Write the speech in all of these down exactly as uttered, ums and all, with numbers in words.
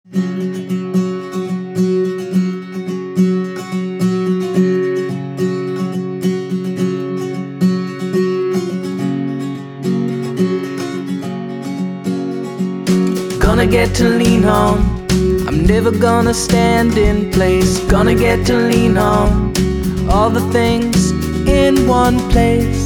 Gonna get to lean on, I'm never gonna stand in place. Gonna get to lean on all the things in one place.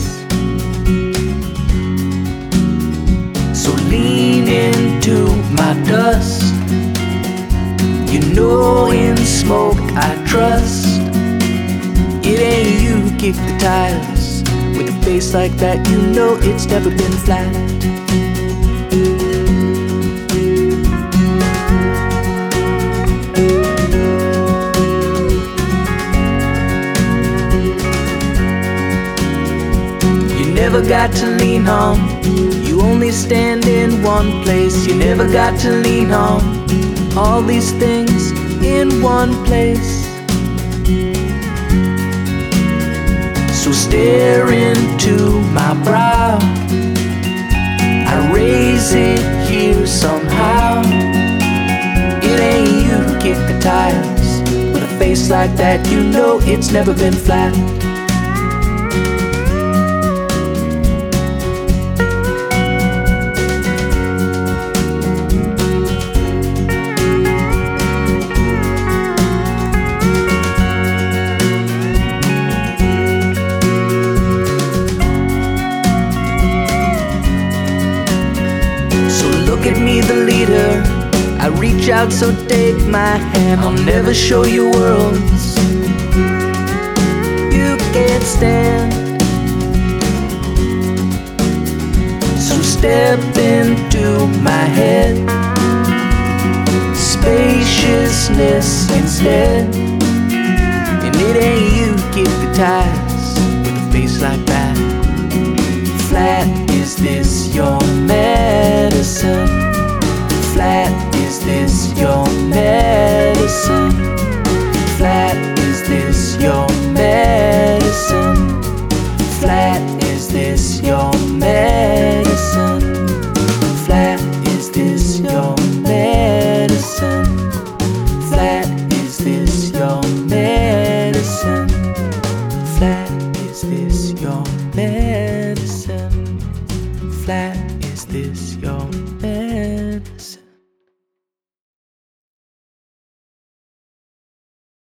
So lean into my dust. You know in smoke I trust. It ain't you who kick the tires. With a face like that, you know it's never been flat. Never got to lean on, you only stand in one place. You never got to lean on all these things in one place. So stare into my brow, I raise it here somehow. It ain't you who kick the tires. With a face like that, you know it's never been flat. Look at me, the leader, I reach out, so take my hand. I'll never show you worlds you can't stand. So step into my head, spaciousness instead. And it ain't you who kick the tires with a face like that. Flat, is this your medicine? Flat, is this your medicine? Flat, is this your medicine? Flat, is this your medicine? Flat, is this your medicine? Flat, is this your medicine? Flat, is this your medicine? Flat, is this your